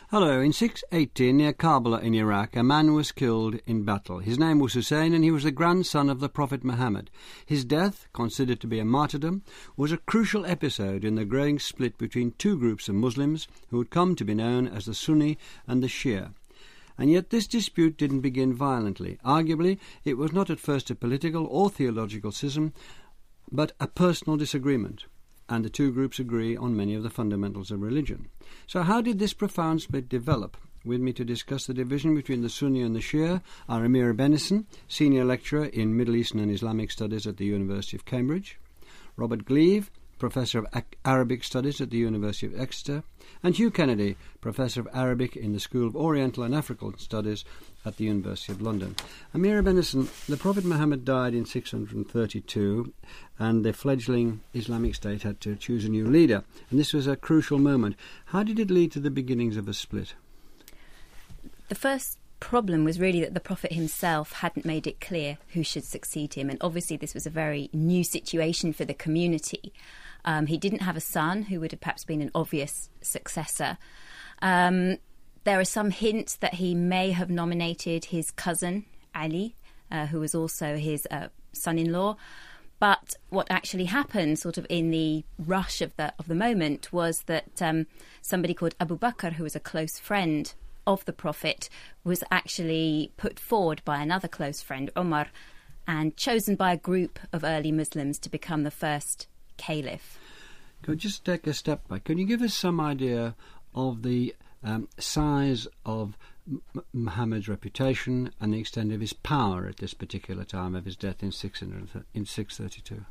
Hello. In 618, near Karbala in Iraq, a man was killed in battle. His name was Hussein, and he was the grandson of the Prophet Muhammad. His death, considered to be a martyrdom, was a crucial episode in the growing split between two groups of Muslims who would come to be known as the Sunni and the Shia. And yet this dispute didn't begin violently. Arguably, it was not at first a political or theological schism, but a personal disagreement. And the two groups agree on many of the fundamentals of religion. So how did this profound split develop? With me to discuss the division between the Sunni and the Shia are Amira Bennison, Senior Lecturer in Middle Eastern and Islamic Studies at the University of Cambridge, Robert Gleave, Professor of Arabic Studies at the University of Exeter, and Hugh Kennedy, Professor of Arabic in the School of Oriental and African Studies at the University of London. Amira Bennison, the Prophet Muhammad died in 632 and the fledgling Islamic State had to choose a new leader, and this was a crucial moment. How did it lead to the beginnings of a split? The first problem was really that the Prophet himself hadn't made it clear who should succeed him, and obviously this was a very new situation for the community. He didn't have a son who would have perhaps been an obvious successor. There are some hints that he may have nominated his cousin, Ali, who was also his son-in-law. But what actually happened sort of in the rush of the moment was that somebody called Abu Bakr, who was a close friend of the Prophet, was actually put forward by another close friend, Umar, and chosen by a group of early Muslims to become the first caliph. Could you just take a step back? Can you give us some idea of the size of Muhammad's reputation and the extent of his power at this particular time of his death in 632?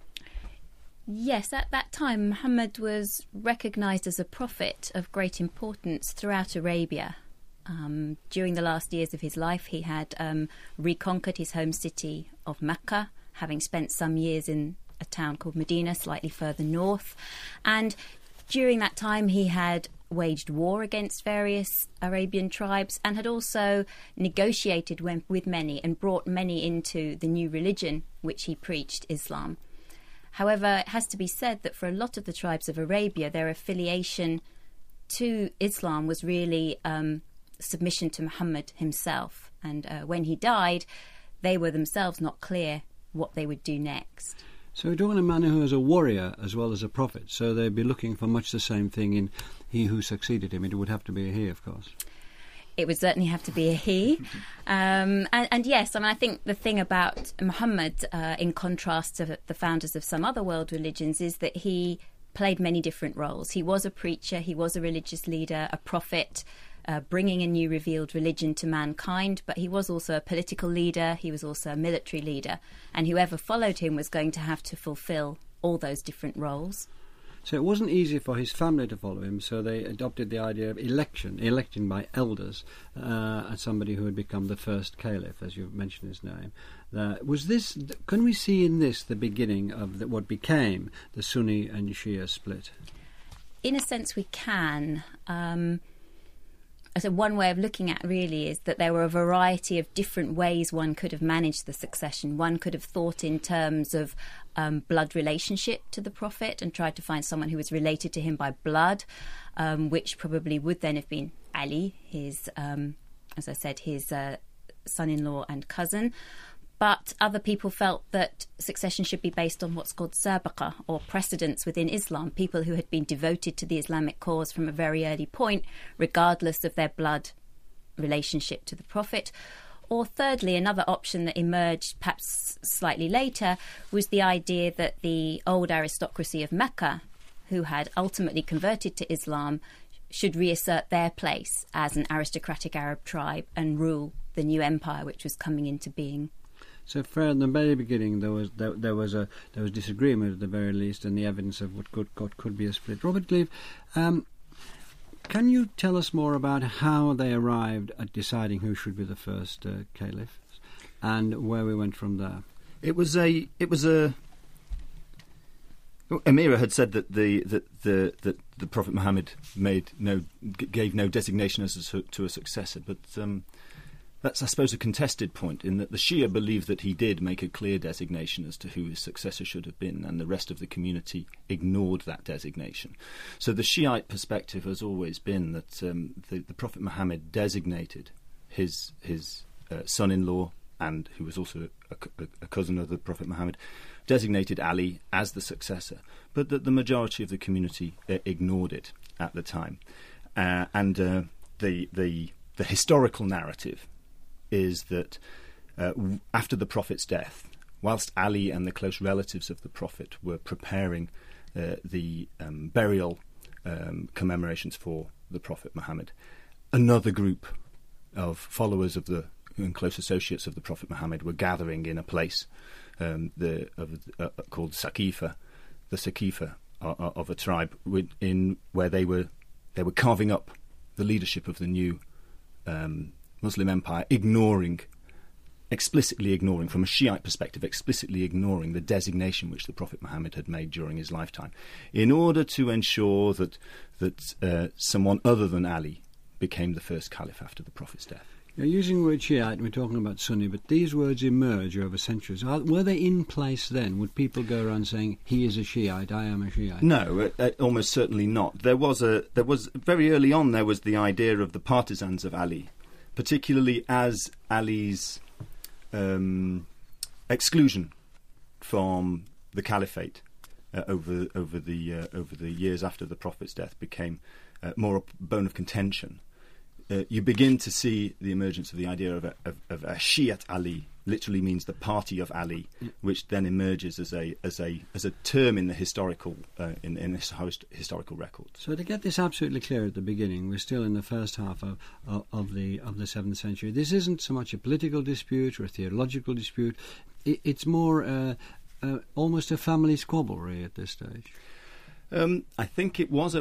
Yes, at that time Muhammad was recognised as a prophet of great importance throughout Arabia. During the last years of his life he had reconquered his home city of Mecca, having spent some years in a town called Medina, slightly further north. And during that time he had waged war against various Arabian tribes and had also negotiated with many and brought many into the new religion which he preached, Islam. However, it has to be said that for a lot of the tribes of Arabia, their affiliation to Islam was really submission to Muhammad himself. And when he died, they were themselves not clear what they would do next. So we're talking about a man who was a warrior as well as a prophet, so they'd be looking for much the same thing in he who succeeded him. It would have to be a he, of course. It would certainly have to be a he. And yes, I mean, I think the thing about Muhammad, in contrast to the founders of some other world religions, is that he played many different roles. He was a preacher, he was a religious leader, a prophet, bringing a new revealed religion to mankind, but he was also a political leader, he was also a military leader, and whoever followed him was going to have to fulfil all those different roles. So it wasn't easy for his family to follow him, so they adopted the idea of election by elders, as somebody who had become the first caliph, as you mentioned his name. Was this? Can we see in this the beginning of what became the Sunni and Shia split? In a sense, we can. So one way of looking at really is that there were a variety of different ways one could have managed the succession. One could have thought in terms of blood relationship to the Prophet and tried to find someone who was related to him by blood, which probably would then have been Ali, his, as I said, his son-in-law and cousin. But other people felt that succession should be based on what's called sabaqa, or precedence within Islam, people who had been devoted to the Islamic cause from a very early point, regardless of their blood relationship to the Prophet. Or thirdly, another option that emerged perhaps slightly later was the idea that the old aristocracy of Mecca, who had ultimately converted to Islam, should reassert their place as an aristocratic Arab tribe and rule the new empire which was coming into being. So, from the very beginning, there was disagreement at the very least, and the evidence of what could be a split. Robert Gleave, can you tell us more about how they arrived at deciding who should be the first caliph, and where we went from there? Amira had said that the Prophet Muhammad gave no designation as to a successor, but That's, I suppose, a contested point, in that the Shia believe that he did make a clear designation as to who his successor should have been, and the rest of the community ignored that designation. So the Shiite perspective has always been that the Prophet Muhammad designated his son-in-law, and who was also a cousin of the Prophet Muhammad, designated Ali as the successor, but that the majority of the community ignored it at the time. And the historical narrative is that after the Prophet's death, whilst Ali and the close relatives of the Prophet were preparing the burial commemorations for the Prophet Muhammad, another group of followers of the and close associates of the Prophet Muhammad were gathering in a place called Saqifa, the Saqifa of a tribe, where they were carving up the leadership of the new Muslim empire, explicitly ignoring, from a Shiite perspective, explicitly ignoring the designation which the Prophet Muhammad had made during his lifetime, in order to ensure that someone other than Ali became the first caliph after the Prophet's death. You're using the word Shiite, and we're talking about Sunni, but these words emerge over centuries. Were they in place then? Would people go around saying, he is a Shiite, I am a Shiite? No, almost certainly not. There was very early on, there was the idea of the partisans of Ali, particularly as Ali's exclusion from the caliphate over the years after the Prophet's death became more a bone of contention. You begin to see the emergence of the idea of a Shi'at Ali, literally means the party of Ali, which then emerges as a term in the historical historical record. So to get this absolutely clear at the beginning, we're still in the first half of the 7th century. This isn't so much a political dispute or a theological dispute. It's more almost a family squabble, really, at this stage. I think it was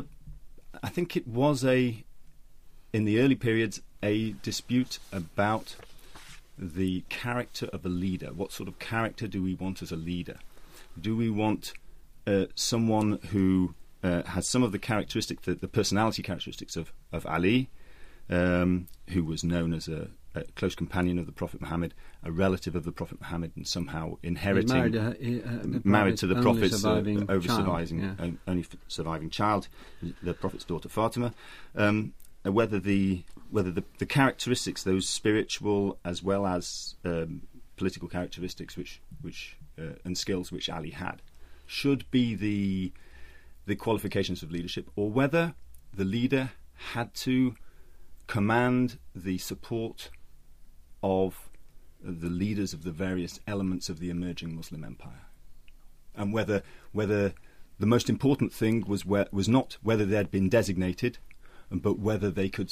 in the early periods, a dispute about the character of a leader. What sort of character do we want as a leader? Do we want someone who has some of the characteristics, the personality characteristics of Ali, who was known as a close companion of the Prophet Muhammad, a relative of the Prophet Muhammad, and somehow inheriting, married to the Prophet's only surviving child, the Prophet's daughter Fatima. Whether the characteristics, those spiritual as well as political characteristics, which and skills which Ali had, should be the qualifications of leadership, or whether the leader had to command the support of the leaders of the various elements of the emerging Muslim empire, and whether the most important thing was not whether they had been designated, but whether they could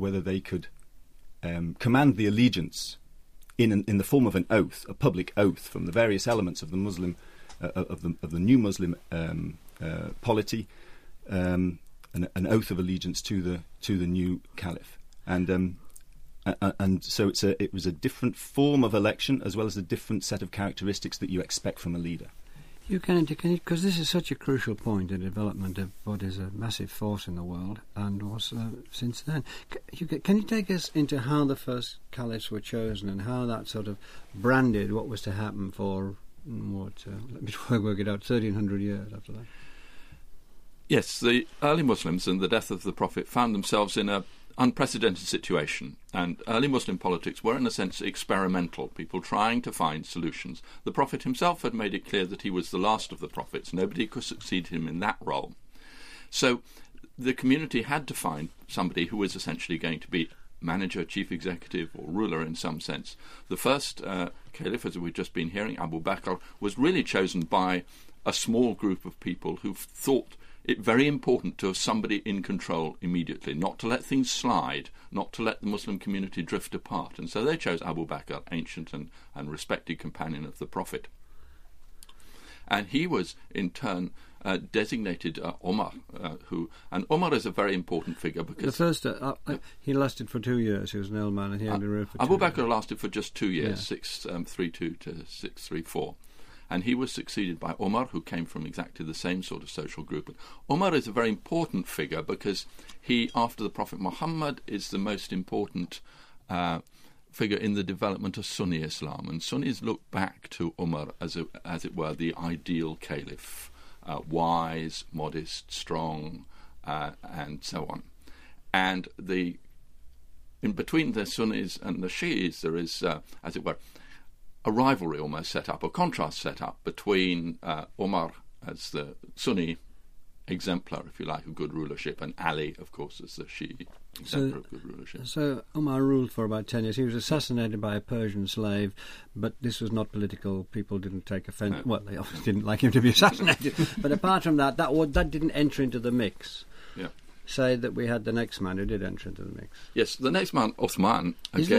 command the allegiance in the form of an oath, a public oath from the various elements of the Muslim of the new Muslim polity, an oath of allegiance to the new caliph, and so it was a different form of election as well as a different set of characteristics that you expect from a leader. Because this is such a crucial point in the development of what is a massive force in the world, and was since then. Can you take us into how the first caliphs were chosen and how that sort of branded what was to happen for, let me try to work it out, 1,300 years after that? Yes, the early Muslims and the death of the Prophet found themselves in an unprecedented situation, and early Muslim politics were in a sense experimental, people trying to find solutions. The Prophet himself had made it clear that he was the last of the prophets. Nobody could succeed him in that role. So the community had to find somebody who was essentially going to be manager, chief executive, or ruler in some sense. The first caliph, as we've just been hearing, Abu Bakr, was really chosen by a small group of people who thought it very important to have somebody in control immediately, not to let things slide, not to let the Muslim community drift apart. And so they chose Abu Bakr, ancient and respected companion of the Prophet. And he was, in turn, designated Omar, and Omar is a very important figure because... The first, he lasted for 2 years. He was an old man, and he had been ruled for 2 years. Abu Bakr years. Lasted for just 2 years, 632 to 634. And he was succeeded by Omar, who came from exactly the same sort of social group. And Omar is a very important figure because he, after the Prophet Muhammad, is the most important figure in the development of Sunni Islam, and Sunnis look back to Umar as it were, the ideal caliph, wise, modest, strong, and so on. And in between the Sunnis and the Shi'is, there is, as it were, a rivalry almost set up, a contrast set up between Umar as the Sunni exemplar, if you like, of good rulership, and Ali, of course, as the Shi'i exemplar of good rulership. So Umar ruled for about 10 years. He was assassinated by a Persian slave, but this was not political. People didn't take offence. No. Well, they obviously didn't like him to be assassinated. But apart from that didn't enter into the mix. Yeah. Say that we had the next man who did enter into the mix. Yes, the next man, Uthman. Okay.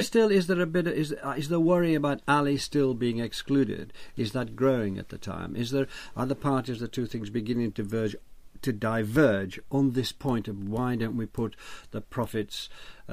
Is the worry about Ali still being excluded? Is that growing at the time? Are the parties, the two things, beginning to diverge on this point of why don't we put the Prophet's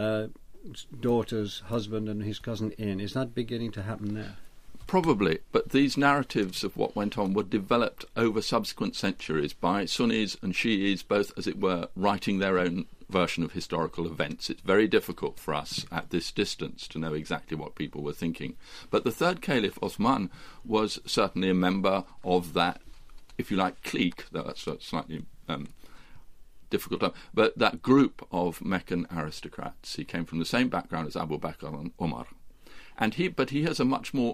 daughter's husband and his cousin in? Is that beginning to happen there? Probably, but these narratives of what went on were developed over subsequent centuries by Sunnis and Shi'is, both, as it were, writing their own version of historical events. It's very difficult for us at this distance to know exactly what people were thinking. But the third caliph, Uthman, was certainly a member of that, if you like, clique, that's a slightly difficult term, but that group of Meccan aristocrats. He came from the same background as Abu Bakr and Umar. But he has a much more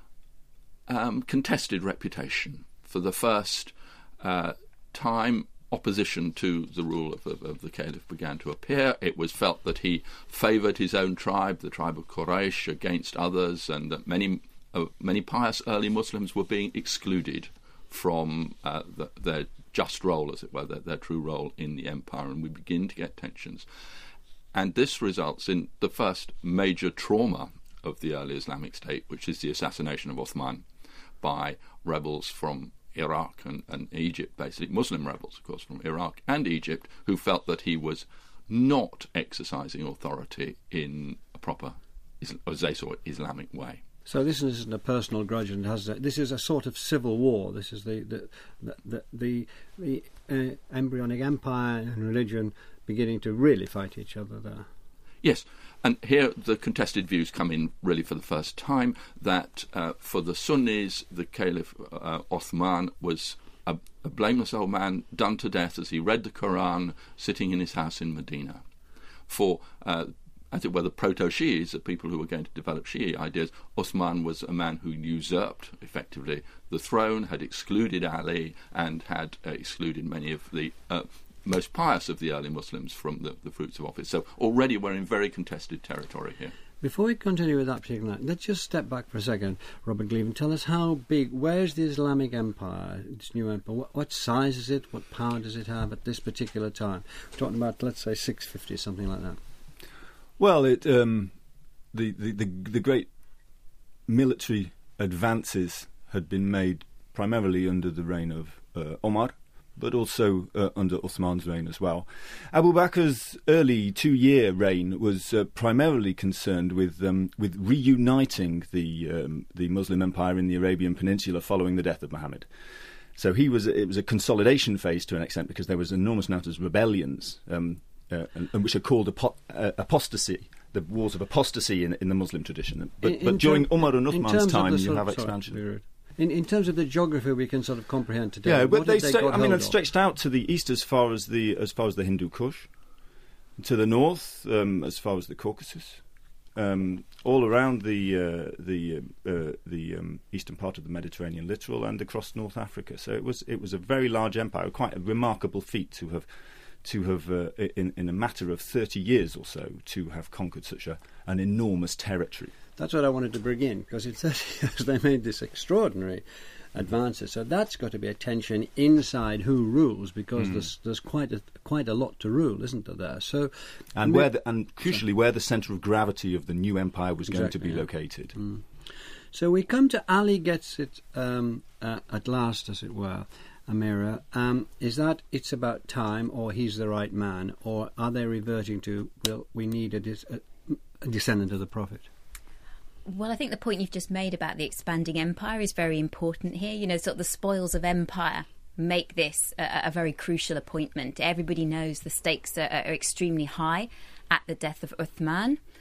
contested reputation. For the first time, opposition to the rule of the caliph began to appear. It was felt that he favoured his own tribe, the tribe of Quraysh, against others, and that many pious early Muslims were being excluded from their just role, as it were, their true role in the empire, and we begin to get tensions. And this results in the first major trauma of the early Islamic State, which is the assassination of Uthman by rebels from Iraq and Egypt, basically Muslim rebels, of course, from Iraq and Egypt, who felt that he was not exercising authority in a proper, as they saw it, Islamic way. So this isn't a personal grudge, and this is a sort of civil war. This is the embryonic empire and religion beginning to really fight each other there. Yes, and here the contested views come in really for the first time, that for the Sunnis, the Caliph Uthman was a blameless old man done to death as he read the Quran sitting in his house in Medina. For, as it were, the proto-Shi'is, the people who were going to develop Shi'i ideas, Uthman was a man who usurped, effectively, the throne, had excluded Ali, and had excluded many of the most pious of the early Muslims from the fruits of office. So already we're in very contested territory here. Before we continue with that particular line, let's just step back for a second, Robert Gleave, and tell us how big, where's the Islamic empire, this new empire, what size is it, what power does it have at this particular time? We're talking about, let's say, 650, something like that. Well, the great military advances had been made primarily under the reign of Omar, but also under Uthman's reign as well. Abu Bakr's early 2-year reign was primarily concerned with reuniting the Muslim empire in the Arabian Peninsula following the death of Muhammad. So it was a consolidation phase to an extent, because there was an enormous amount of rebellions, and which are called apostasy, the wars of apostasy in the Muslim tradition. But during Umar and Uthman's time, you have expansion. In terms of the geography we can sort of comprehend today, yeah, but it stretched out to the east as far as the Hindu Kush, to the north as far as the Caucasus, all around the eastern part of the Mediterranean littoral, and across North Africa. So it was a very large empire, quite a remarkable feat to have in a matter of 30 years or so to have conquered such an enormous territory. That's what I wanted to bring in, because in 30 years they made this extraordinary advances. So that's got to be a tension inside who rules, because there's quite a lot to rule, isn't there? So, and crucially where the centre of gravity of the new empire was going to be located. So we come to Ali gets it at last, as it were. Amira, is that it's about time, or he's the right man, or are they reverting to, well, we need a descendant of the Prophet? Well, I think the point you've just made about the expanding empire is very important here. You know, sort of the spoils of empire make this a very crucial appointment. Everybody knows the stakes are extremely high at the death of Uthman.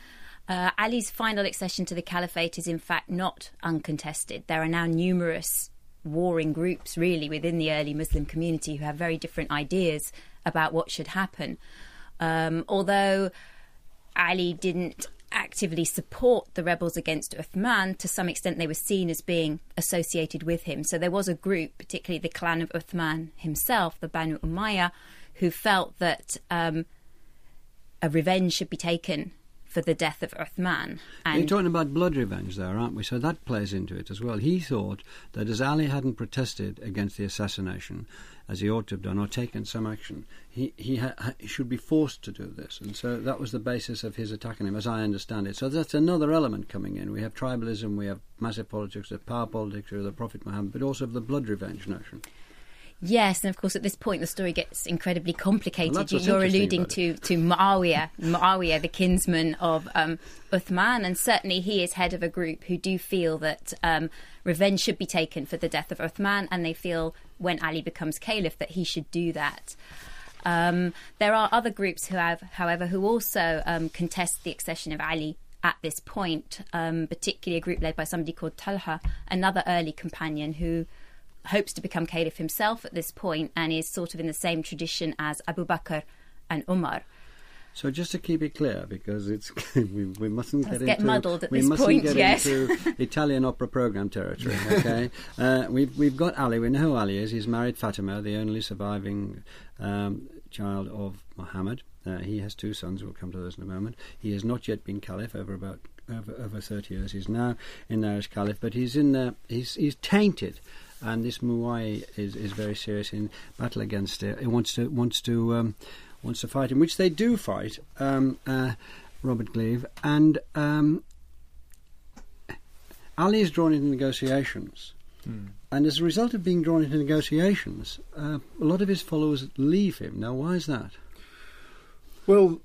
Ali's final accession to the caliphate is in fact not uncontested. There are now numerous warring groups really within the early Muslim community who have very different ideas about what should happen. Although Ali didn't actively support the rebels against Uthman, to some extent they were seen as being associated with him. So there was a group, particularly the clan of Uthman himself, the Banu Umayyah, who felt that a revenge should be taken for the death of Uthman. You're talking about blood revenge there, aren't we? So that plays into it as well. He thought that as Ali hadn't protested against the assassination, as he ought to have done, or taken some action, he should be forced to do this. And so that was the basis of his attacking him, as I understand it. So that's another element coming in. We have tribalism, we have massive politics, the power politics of the Prophet Muhammad, but also of the blood revenge notion. Yes, and of course at this point the story gets incredibly complicated. Well, you're alluding to Muawiyah, the kinsman of Uthman, and certainly he is head of a group who do feel that revenge should be taken for the death of Uthman, and they feel when Ali becomes caliph that he should do that. There are other groups who also contest the accession of Ali at this point, particularly a group led by somebody called Talha, another early companion who hopes to become caliph himself at this point and is sort of in the same tradition as Abu Bakr and Umar. So just to keep it clear, because it's we mustn't get muddled at this point. Into Italian opera program territory. Okay, we've got Ali. We know who Ali is. He's married Fatima, the only surviving child of Muhammad. He has 2 sons. We'll come to those in a moment. He has not yet been caliph over 30 years. He's now in there as caliph, but he's in there. He's tainted. And this Muawiyah is very serious in battle against it. He wants to fight him, which they do fight, Robert Gleave, and Ali is drawn into negotiations. And as a result of being drawn into negotiations, a lot of his followers leave him. Now, why is that? Well,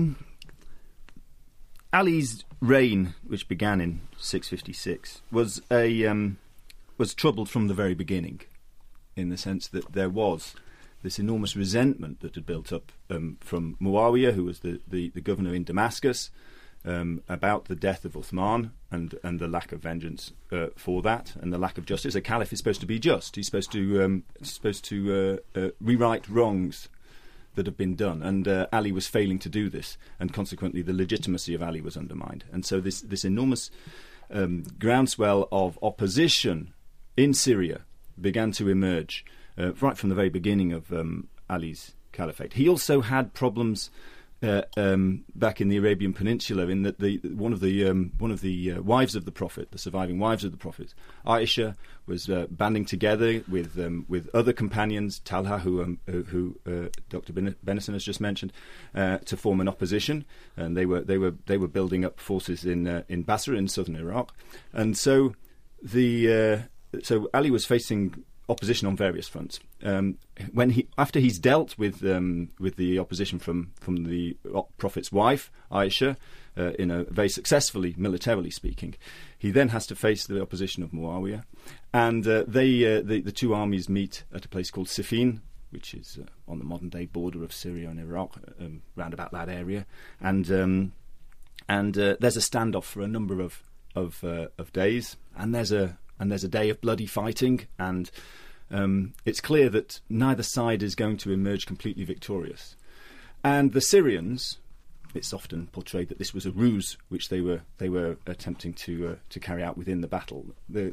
Ali's reign, which began in 656, was troubled from the very beginning, in the sense that there was this enormous resentment that had built up from Muawiyah, who was the governor in Damascus, about the death of Uthman and the lack of vengeance for that, and the lack of justice. A caliph is supposed to be just. He's supposed to rewrite wrongs that have been done, and Ali was failing to do this, and consequently the legitimacy of Ali was undermined. And so this enormous groundswell of opposition in Syria began to emerge right from the very beginning of Ali's caliphate. He also had problems back in the Arabian Peninsula, in that one of the wives of the Prophet, the surviving wives of the Prophet, Aisha, was banding together with other companions, Talha, who Dr. Benison has just mentioned, to form an opposition, and they were building up forces in Basra in southern Iraq, and so So Ali was facing opposition on various fronts. After he's dealt with the opposition from the Prophet's wife, Aisha, very successfully, militarily speaking, he then has to face the opposition of Muawiyah, and the two armies meet at a place called Siffin, which is on the modern-day border of Syria and Iraq, round about that area, and there's a standoff for a number of days, and there's a day of bloody fighting, and it's clear that neither side is going to emerge completely victorious. And the Syrians, it's often portrayed that this was a ruse which they were attempting to carry out within the battle.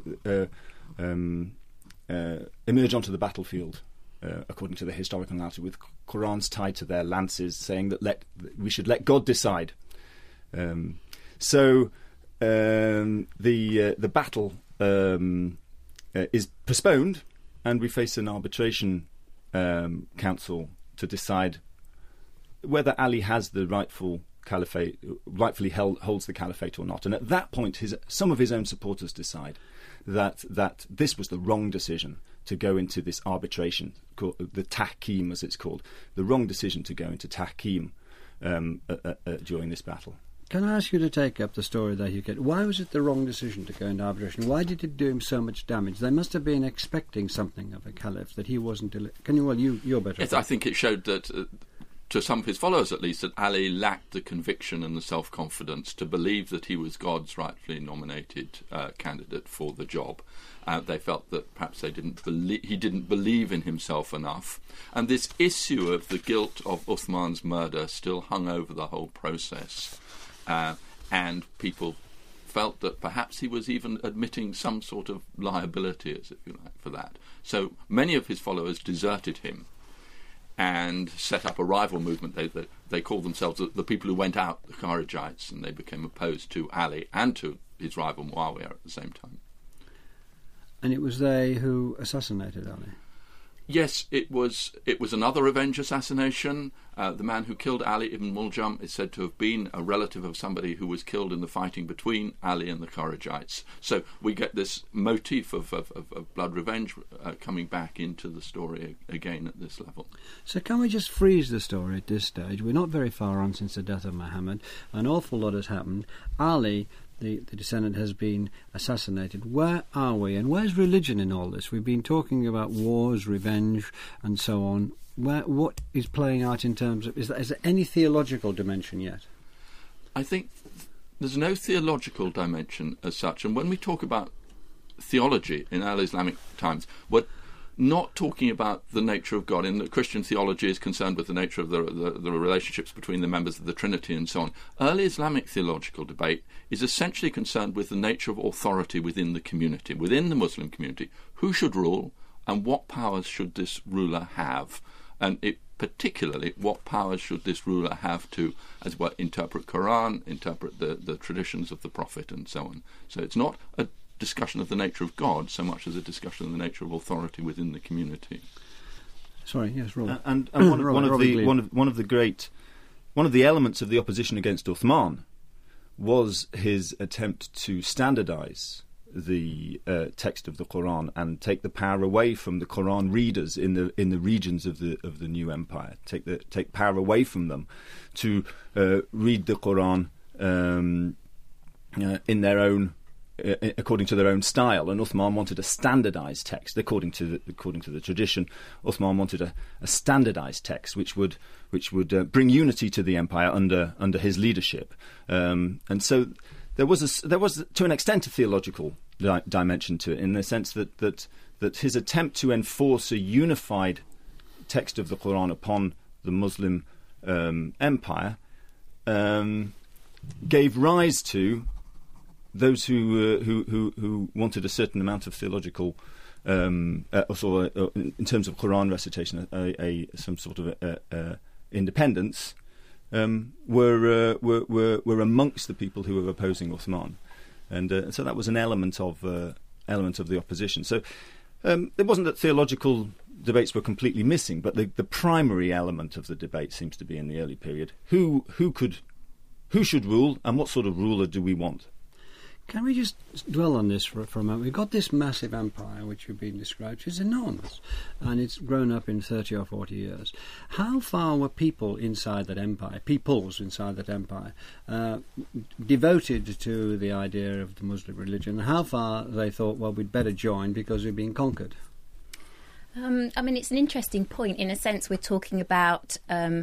Emerge onto the battlefield, according to the historical narrative, with Qurans tied to their lances, saying that we should let God decide. So the battle is postponed, and we face an arbitration council to decide whether Ali has the rightfully holds the caliphate or not. And at that point, some of his own supporters decide that this was the wrong decision to go into this arbitration, the tahkim as it's called, the wrong decision to go into tahkim during this battle. Can I ask you to take up the story that you get? Why was it the wrong decision to go into arbitration? Why did it do him so much damage? They must have been expecting something of a caliph that he wasn't. You're better. Yes, I think it showed that to some of his followers at least, that Ali lacked the conviction and the self-confidence to believe that he was God's rightfully nominated candidate for the job. They felt that perhaps he didn't believe in himself enough. And this issue of the guilt of Uthman's murder still hung over the whole process. And people felt that perhaps he was even admitting some sort of liability, as if you like, for that. So many of his followers deserted him and set up a rival movement. They called themselves the people who went out, the Kharijites, and they became opposed to Ali and to his rival Muawiyah at the same time. And it was they who assassinated Ali? Yes, it was another revenge assassination. The man who killed Ali ibn Muljam is said to have been a relative of somebody who was killed in the fighting between Ali and the Kharijites. So we get this motif of blood revenge coming back into the story again at this level. So can we just freeze the story at this stage? We're not very far on since the death of Muhammad. An awful lot has happened. Ali, the descendant, has been assassinated. Where are we, and where's religion in all this? We've been talking about wars, revenge, and so on. What is playing out in terms of... Is there any theological dimension yet? I think there's no theological dimension as such. And when we talk about theology in al-Islamic times, we're not talking about the nature of God. In the Christian theology is concerned with the nature of the relationships between the members of the Trinity and so on. Early Islamic theological debate is essentially concerned with the nature of authority within the community, within the Muslim community. Who should rule, and what powers should this ruler have? And particularly, what powers should this ruler have to, as well, interpret Quran, interpret the traditions of the Prophet, and so on. So it's not a discussion of the nature of God so much as a discussion of the nature of authority within the community. Sorry, yes, Robert. And one of the elements of the opposition against Uthman was his attempt to standardise the text of the Quran and take the power away from the Quran readers in the regions of the new empire. Take power away from them to read the Quran in their own, according to their own style. And Uthman wanted a standardised text according to the tradition. Uthman wanted a standardised text which would bring unity to the empire under his leadership. And so there was to an extent a theological dimension to it, in the sense that his attempt to enforce a unified text of the Quran upon the Muslim empire gave rise to those who wanted a certain amount of theological, in terms of Quran recitation, some sort of independence. Were amongst the people who were opposing Uthman, and so that was an element of the opposition. So it wasn't that theological debates were completely missing, but the primary element of the debate seems to be in the early period: who should rule, and what sort of ruler do we want? Can we just dwell on this for a moment? We've got this massive empire, which you've been described, which is enormous, and it's grown up in 30 or 40 years. How far were peoples inside that empire, devoted to the idea of the Muslim religion? How far they thought, well, we'd better join because we've been conquered? It's an interesting point. In a sense, we're talking about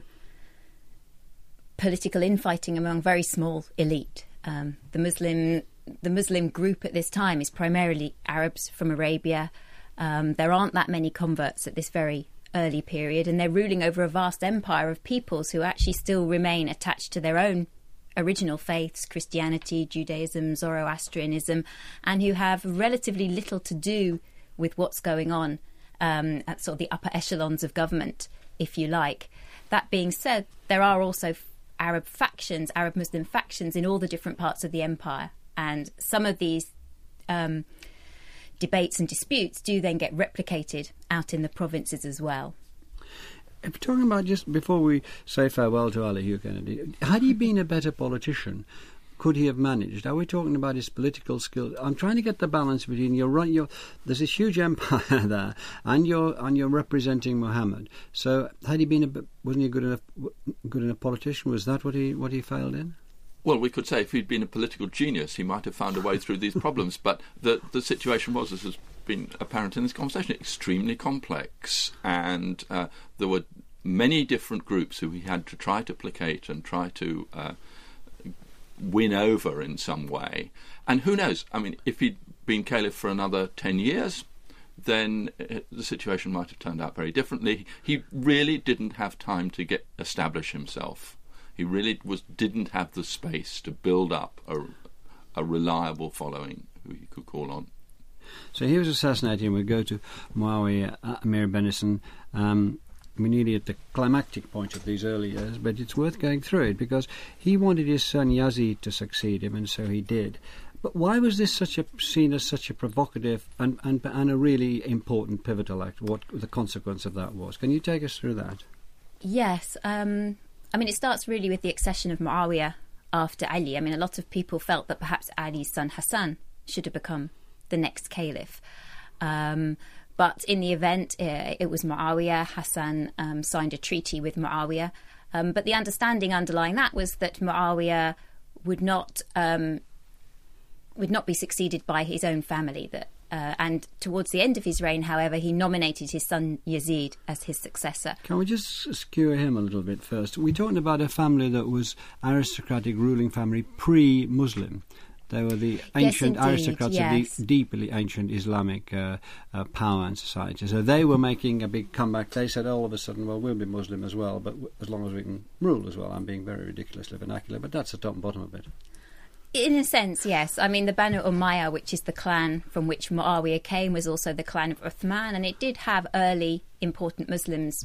political infighting among very small elite. The Muslim group at this time is primarily Arabs from Arabia. There aren't that many converts at this very early period, and they're ruling over a vast empire of peoples who actually still remain attached to their own original faiths, Christianity, Judaism, Zoroastrianism, and who have relatively little to do with what's going on at sort of the upper echelons of government, if you like. That being said, there are also Arab Muslim factions in all the different parts of the empire. And some of these debates and disputes do then get replicated out in the provinces as well. If we're talking about, just before we say farewell to Ali Hugh Kennedy, had he been a better politician, could he have managed? Are we talking about his political skills? I'm trying to get the balance between there's this huge empire there, and you're representing Muhammad. So had he been wasn't he a good enough politician? Was that what he failed in? Well, we could say if he'd been a political genius, he might have found a way through these problems. But the situation was, as has been apparent in this conversation, extremely complex, and there were many different groups who he had to try to placate and try to win over in some way. And who knows, I mean, if he'd been caliph for another 10 years, then the situation might have turned out very differently. He really didn't have time to establish himself. He really didn't have the space to build up a reliable following who he could call on. So he was assassinated, and we go to Muawiyah, Amir Benison. We're nearly at the climactic point of these early years, but it's worth going through it because he wanted his son Yazid to succeed him, and so he did. But why was this seen as such a provocative and a really important pivotal act? What the consequence of that was? Can you take us through that? Yes. I mean, it starts really with the accession of Muawiyah after Ali. I mean, a lot of people felt that perhaps Ali's son Hassan should have become the next caliph. But in the event, it was Muawiyah. Hassan signed a treaty with Muawiyah. But the understanding underlying that was that Muawiyah would not be succeeded by his own family. And towards the end of his reign, however, he nominated his son Yazid as his successor. Can we just skewer him a little bit first? We're talking about a family that was aristocratic ruling family pre-Muslim. They were the ancient aristocrats of the deeply ancient Islamic power and society. So they were making a big comeback. They said all of a sudden, well, we'll be Muslim as well, but as long as we can rule as well. I'm being very ridiculously vernacular, but that's the top and bottom of it. In a sense, yes. I mean, the Banu Umayyah, which is the clan from which Muawiyah came, was also the clan of Uthman, and it did have early important Muslims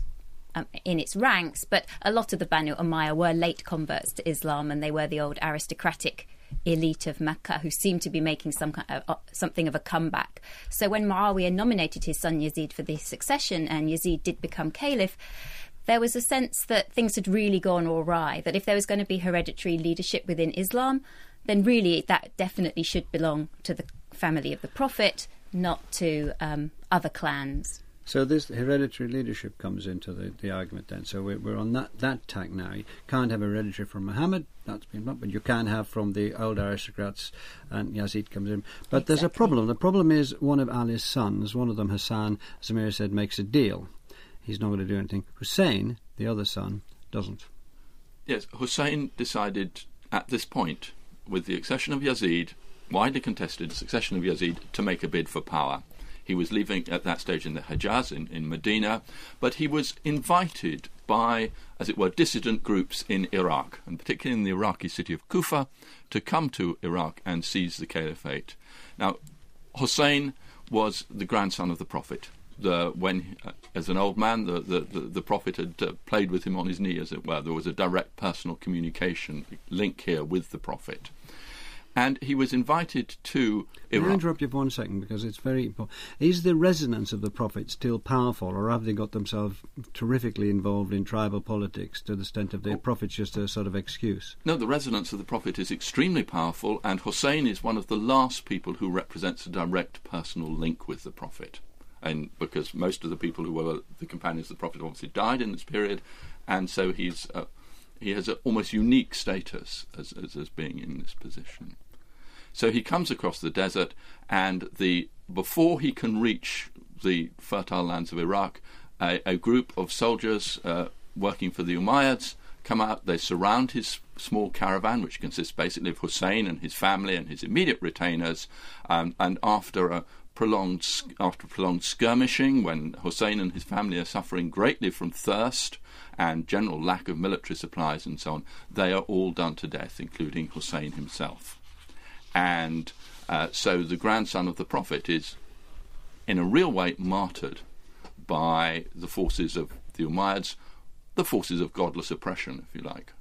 in its ranks, but a lot of the Banu Umayyah were late converts to Islam, and they were the old aristocratic elite of Mecca who seemed to be making something of a comeback. So when Muawiyah nominated his son Yazid for the succession, and Yazid did become caliph, there was a sense that things had really gone awry, that if there was going to be hereditary leadership within Islam, then really that definitely should belong to the family of the Prophet, not to other clans. So this hereditary leadership comes into the argument then. So we're on that tack now. You can't have hereditary from Muhammad, that's been but you can have from the old aristocrats, and Yazid comes in. But There's a problem. The problem is one of Ali's sons, one of them Hassan, as Amir said, makes a deal. He's not going to do anything. Hussein, the other son, doesn't. Yes, Hussein decided at this point, with the accession of Yazid, widely contested succession of Yazid, to make a bid for power. He was living at that stage in the Hejaz, in Medina, but he was invited by, as it were, dissident groups in Iraq, and particularly in the Iraqi city of Kufa, to come to Iraq and seize the caliphate. Now, Hussein was the grandson of the Prophet. When, as an old man, the Prophet had played with him on his knee, as it were. There was a direct personal communication link here with the Prophet. And he was invited to Iraq. Can I interrupt you for 1 second, because it's very important. Is the resonance of the Prophet still powerful, or have they got themselves terrifically involved in tribal politics to the extent of the Prophet's just a sort of excuse? No, the resonance of the Prophet is extremely powerful, and Hussein is one of the last people who represents a direct personal link with the Prophet. And because most of the people who were the companions of the Prophet obviously died in this period, and so he has an almost unique status as being in this position. So he comes across the desert, and before he can reach the fertile lands of Iraq, a group of soldiers working for the Umayyads come out. They surround his small caravan, which consists basically of Hussein and his family and his immediate retainers, and after prolonged skirmishing, when Hussein and his family are suffering greatly from thirst and general lack of military supplies and so on, they are all done to death, including Hussein himself. And so the grandson of the Prophet is, in a real way, martyred by the forces of the Umayyads, the forces of godless oppression, if you like,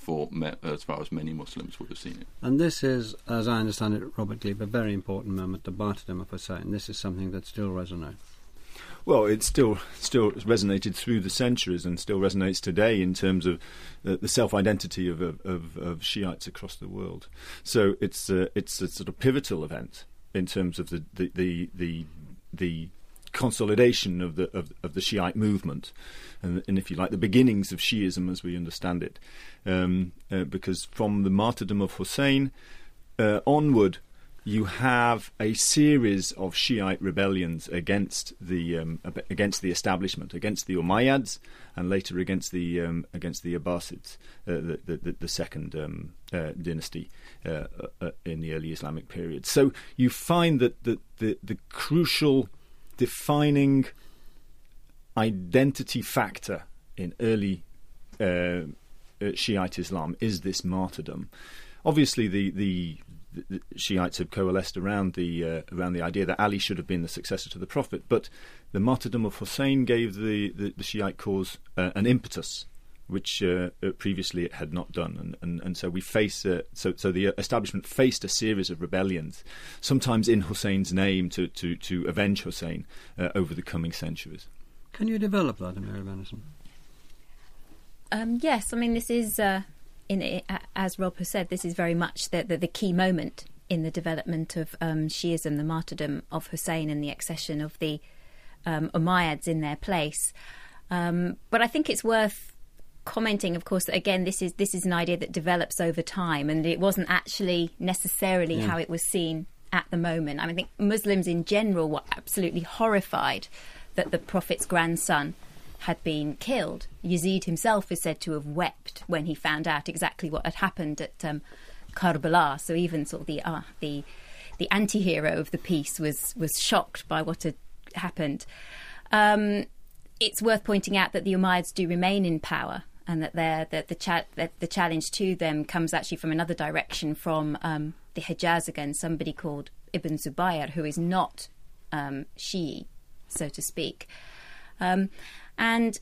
as far as many Muslims would have seen it. And this is, as I understand it, Robert Glebe, a very important moment, the martyrdom of Hussein. This is something that still resonates. Well, it still resonated through the centuries and still resonates today in terms of the self-identity of Shiites across the world. So it's a sort of pivotal event in terms of the consolidation of the Shiite movement, and if you like, the beginnings of Shiism as we understand it, because from the martyrdom of Hussein onward, you have a series of Shiite rebellions against the establishment, against the Umayyads, and later against the Abbasids, the second dynasty in the early Islamic period. So you find that the crucial defining identity factor in early Shiite Islam is this martyrdom. Obviously, the Shiites have coalesced around the idea that Ali should have been the successor to the Prophet, but the martyrdom of Hussein gave the Shiite cause an impetus, which previously it had not done, and so we face so the establishment faced a series of rebellions, sometimes in Hussein's name, to avenge Hussein over the coming centuries. Can you develop that, Amira Bennison? Yes, I mean, this is, as Rob has said, this is very much the key moment in the development of Shiism, the martyrdom of Hussein and the accession of the Umayyads in their place. But I think it's worth commenting, of course, that again, this is an idea that develops over time, and it wasn't actually necessarily how it was seen at the moment. I mean, I think Muslims in general were absolutely horrified that the Prophet's grandson had been killed. Yazid himself is said to have wept when he found out exactly what had happened at Karbala. So even sort of the anti-hero of the piece was shocked by what had happened. It's worth pointing out that the Umayyads do remain in power, and that the challenge to them comes actually from another direction, from the Hijaz again, somebody called Ibn Zubayr, who is not Shi'i, so to speak. And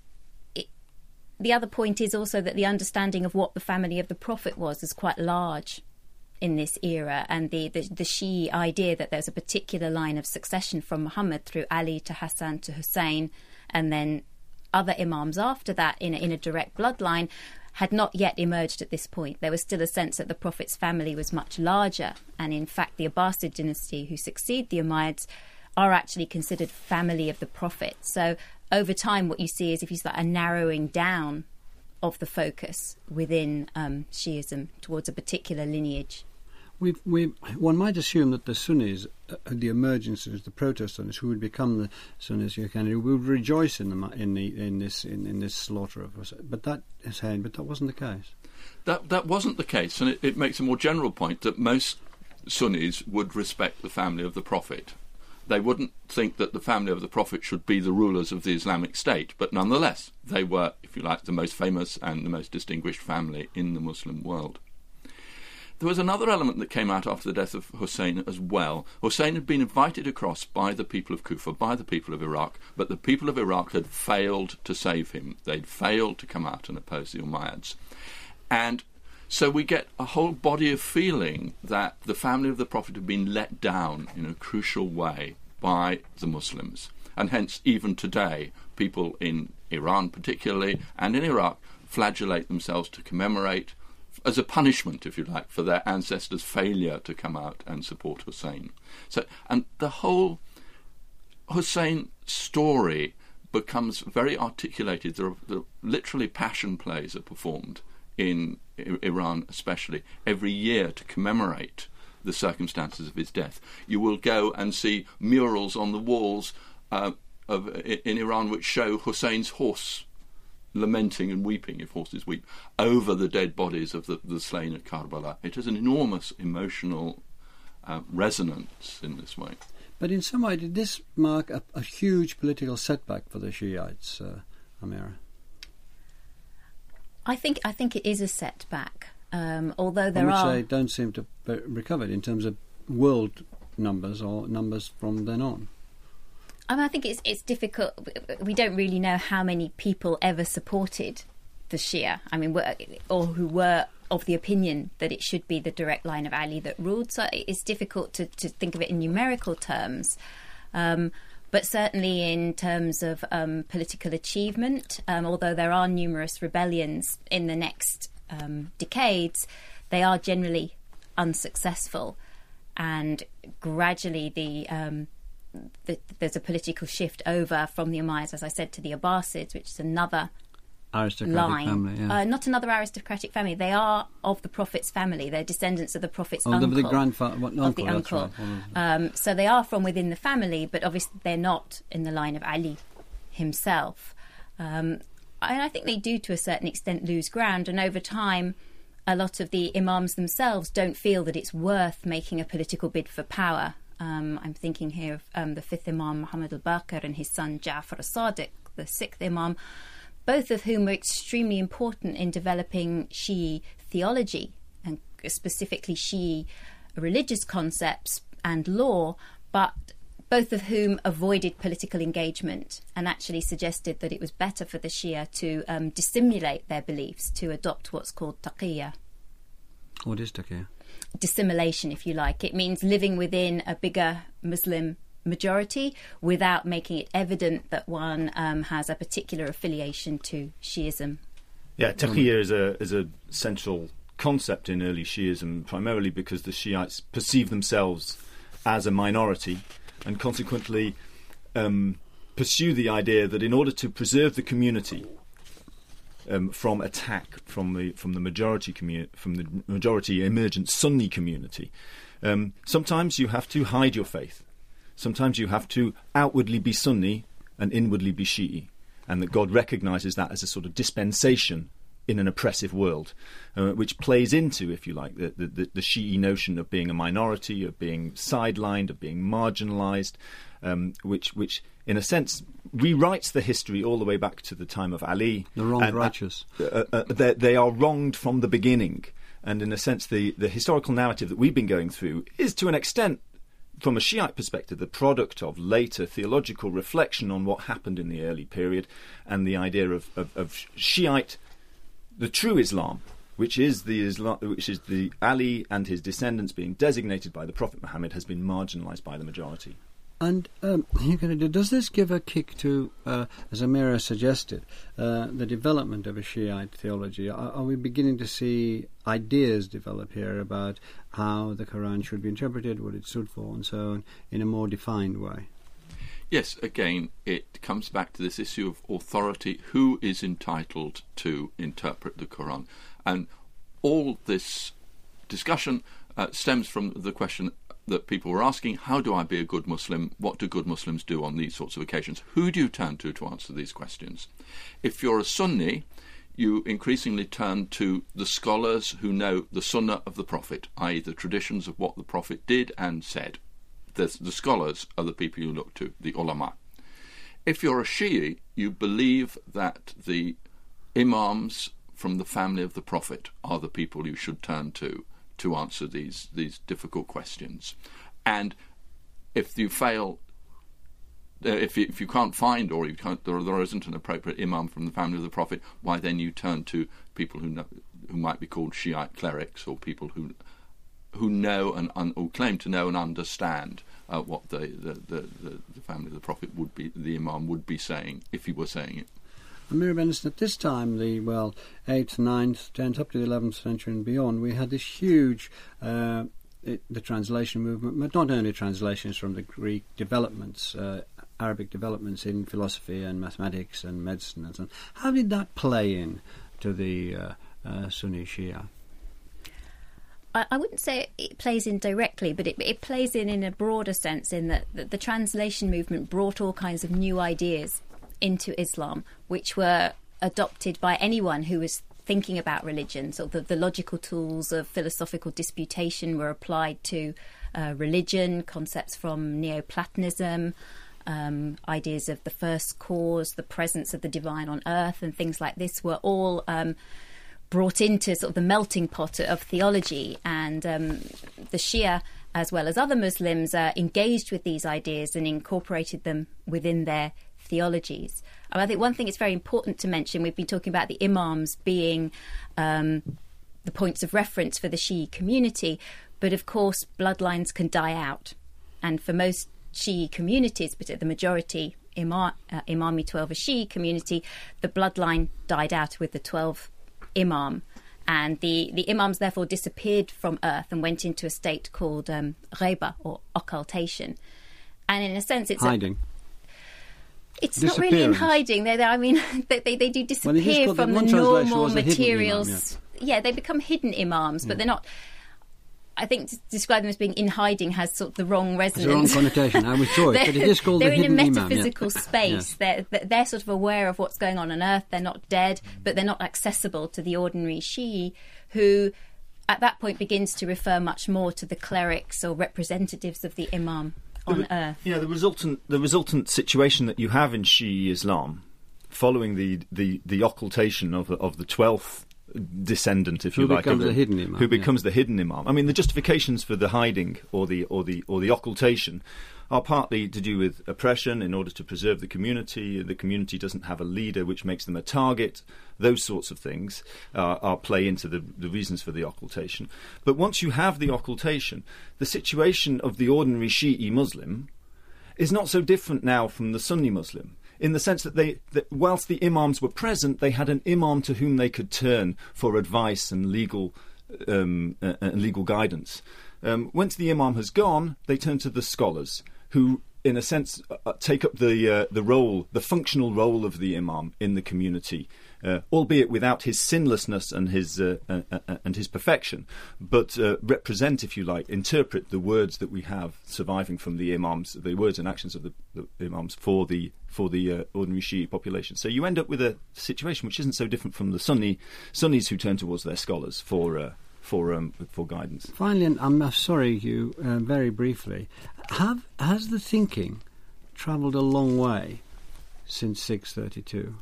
the other point is also that the understanding of what the family of the Prophet was quite large in this era, and the Shi'i idea that there's a particular line of succession from Muhammad through Ali to Hassan to Hussein, and then other imams after that in a direct bloodline, had not yet emerged at this point. There was still a sense that the Prophet's family was much larger, and in fact the Abbasid dynasty, who succeed the Umayyads, are actually considered family of the Prophet. So over time, what you see is, if you start a narrowing down of the focus within Shiism towards a particular lineage. One might assume that the Sunnis, the emerging Sunnis, the proto Sunnis, who would become the Sunnis, would rejoice in this slaughter of Hussein. But that wasn't the case. That wasn't the case, and it makes a more general point that most Sunnis would respect the family of the Prophet. They wouldn't think that the family of the Prophet should be the rulers of the Islamic State, but nonetheless, they were, if you like, the most famous and the most distinguished family in the Muslim world. There was another element that came out after the death of Hussein as well. Hussein had been invited across by the people of Kufa, by the people of Iraq, but the people of Iraq had failed to save him. They'd failed to come out and oppose the Umayyads. And so we get a whole body of feeling that the family of the Prophet had been let down in a crucial way by the Muslims. And hence, even today, people in Iran particularly, and in Iraq, flagellate themselves to commemorate, as a punishment, if you like, for their ancestors' failure to come out and support Hussein. So, and the whole Hussein story becomes very articulated. There are literally passion plays are performed in Iran, especially every year, to commemorate the circumstances of his death. You will go and see murals on the walls in Iran which show Hussein's horse lamenting and weeping, if horses weep, over the dead bodies of the slain at Karbala. It has an enormous emotional resonance in this way. But in some way, did this mark a huge political setback for the Shiites, Amira? I think it is a setback, although there which are... they don't seem to have recovered in terms of world numbers or numbers from then on. I mean, I think it's difficult. We don't really know how many people ever supported the Shia. I mean, or who were of the opinion that it should be the direct line of Ali that ruled. So it's difficult to think of it in numerical terms. But certainly in terms of political achievement, although there are numerous rebellions in the next decades, they are generally unsuccessful. And gradually there's a political shift over from the Umayyads, as I said, to the Abbasids, which is another aristocratic family, yeah. Not another aristocratic family. They are of the Prophet's family. They're descendants of the Prophet's uncle. uncle. The grandfather, of the uncle. Right. So they are from within the family, but obviously they're not in the line of Ali himself. And I think they do, to a certain extent, lose ground. And over time, a lot of the imams themselves don't feel that it's worth making a political bid for power. I'm thinking here of the fifth Imam, Muhammad al-Baqir, and his son Ja'far al-Sadiq, the sixth Imam, both of whom were extremely important in developing Shi'i theology, and specifically Shi'i religious concepts and law, but both of whom avoided political engagement and actually suggested that it was better for the Shia to dissimulate their beliefs, to adopt what's called taqiyya. What is taqiyya? Dissimulation, if you like. It means living within a bigger Muslim majority without making it evident that one has a particular affiliation to Shi'ism. Yeah, taqiyya is a central concept in early Shi'ism, primarily because the Shiites perceive themselves as a minority and consequently pursue the idea that in order to preserve the community from attack from the majority emergent Sunni community, sometimes you have to hide your faith. Sometimes you have to outwardly be Sunni and inwardly be Shi'i, and that God recognises that as a sort of dispensation in an oppressive world, which plays into, if you like, the Shi'i notion of being a minority, of being sidelined, of being marginalised, which in a sense rewrites the history all the way back to the time of Ali. The wronged righteous. They are wronged from the beginning, and in a sense the historical narrative that we've been going through is to an extent, from a Shiite perspective, the product of later theological reflection on what happened in the early period and the idea of Shiite, the true Islam, which is the Ali and his descendants being designated by the Prophet Muhammad, has been marginalised by the majority. And does this give a kick to, as Amira suggested, the development of a Shiite theology? Are we beginning to see ideas develop here about how the Quran should be interpreted, what it stood for, and so on, in a more defined way? Yes, again, it comes back to this issue of authority. Who is entitled to interpret the Quran? And all this discussion stems from the question that people were asking: how do I be a good Muslim? What do good Muslims do on these sorts of occasions? Who do you turn to answer these questions? If you're a Sunni, you increasingly turn to the scholars who know the Sunnah of the Prophet, i.e. the traditions of what the Prophet did and said. The scholars are the people you look to, the ulama. If you're a Shi'i, you believe that the imams from the family of the Prophet are the people you should turn to answer these difficult questions. And if you fail, if you can't find, or there isn't an appropriate imam from the family of the Prophet, why then you turn to people who might be called Shiite clerics, or people who know and or claim to know and understand what the family of the Prophet would be, the Imam would be saying if he were saying it. Amir Benison, at this time, the 8th, 9th, 10th, up to the 11th century and beyond, we had this huge the translation movement, but not only translations from the Greek developments, Arabic developments in philosophy and mathematics and medicine and so on. How did that play in to the Sunni Shia? I wouldn't say it plays in directly, but it plays in a broader sense, in that the translation movement brought all kinds of new ideas into Islam, which were adopted by anyone who was thinking about religion. So the logical tools of philosophical disputation were applied to religion, concepts from Neoplatonism, ideas of the first cause, the presence of the divine on earth, and things like this were all brought into sort of the melting pot of theology. And the Shia, as well as other Muslims, engaged with these ideas and incorporated them within their theologies. I think one thing it's very important to mention, we've been talking about the imams being the points of reference for the Shi'i community, but of course bloodlines can die out. And for most Shi'i communities, but the majority Imami 12 Shi'i community, the bloodline died out with the 12th Imam. And the imams therefore disappeared from earth and went into a state called ghaiba, or occultation. And in a sense it's hiding. It's not really in hiding. They do disappear from the normal materials. They become hidden imams, but they're not. I think to describe them as being in hiding has sort of the wrong resonance. It's the wrong connotation. I withdraw it, but it is called the hidden imam. They're in a metaphysical space. Yes. They're sort of aware of what's going on earth. They're not dead, but they're not accessible to the ordinary Shi'i, who at that point begins to refer much more to the clerics or representatives of the imam on earth. Yeah, the resultant situation that you have in Shi'i Islam, following the occultation of the 12th descendant, if you like, who becomes the hidden imam. Who becomes the hidden imam. I mean, the justifications for the hiding or the occultation are partly to do with oppression in order to preserve the community. The community doesn't have a leader, which makes them a target. Those sorts of things are play into the reasons for the occultation. But once you have the occultation, the situation of the ordinary Shi'i Muslim is not so different now from the Sunni Muslim, in the sense that whilst the imams were present, they had an imam to whom they could turn for advice and legal guidance. Once the imam has gone, they turn to the scholars, who, in a sense, take up the functional role of the imam in the community, albeit without his sinlessness and his perfection, but represent, if you like, interpret the words that we have surviving from the imams, the words and actions of the imams for the ordinary Shi'i population. So you end up with a situation which isn't so different from the Sunnis who turn towards their scholars for guidance. Finally, and I'm sorry, you very briefly, has the thinking travelled a long way since 632?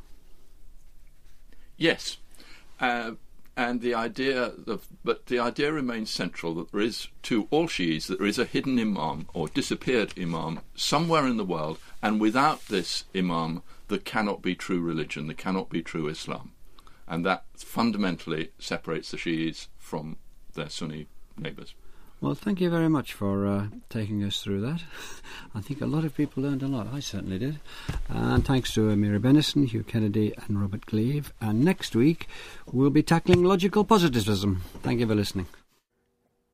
Yes, and the idea remains central that there is, to all Shi'is, there is a hidden imam or disappeared imam somewhere in the world, and without this imam, there cannot be true religion, there cannot be true Islam, and that fundamentally separates the Shi'is from their Sunni neighbours. Well, thank you very much for taking us through that. I think a lot of people learned a lot. I certainly did. And thanks to Mira Bennison, Hugh Kennedy and Robert Cleave. And next week, we'll be tackling logical positivism. Thank you for listening.